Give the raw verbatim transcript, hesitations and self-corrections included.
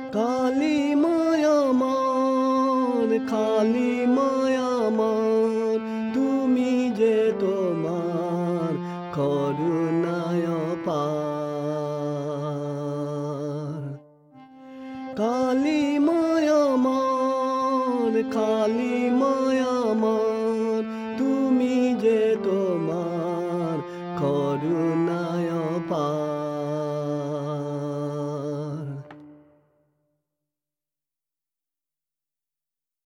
কালিমায় আমার, কালিমায় আমার, তুমি যে তোমার করুণায় অপার। কালিমায় আমার, কালিমায় আমার, তুমি যে তোমার করুণায় অপার।